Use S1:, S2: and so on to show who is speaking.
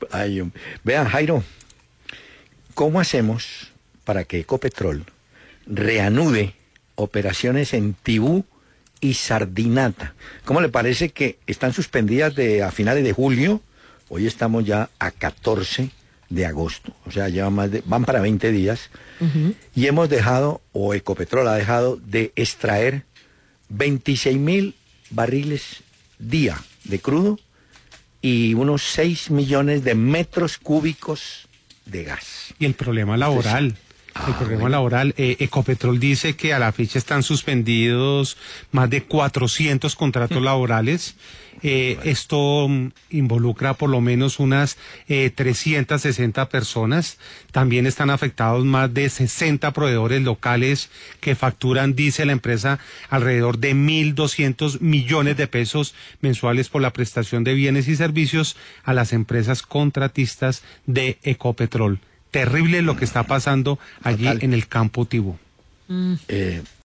S1: Ay, vean, Jairo, ¿cómo hacemos para que Ecopetrol reanude operaciones en Tibú y Sardinata? ¿Cómo le parece que están suspendidas a finales de julio? Hoy estamos ya a 14 de agosto, o sea, van para 20 días, y hemos dejado, o Ecopetrol ha dejado de extraer 26.000 barriles día de crudo y unos 6 millones de metros cúbicos de gas.
S2: Y el problema laboral. Ecopetrol dice que a la fecha están suspendidos más de 400 contratos laborales. Esto involucra por lo menos unas 360 personas. También están afectados más de 60 proveedores locales que facturan, dice la empresa, alrededor de 1.200 millones de pesos mensuales por la prestación de bienes y servicios a las empresas contratistas de Ecopetrol. Terrible lo que está pasando allí en el campo Tibú.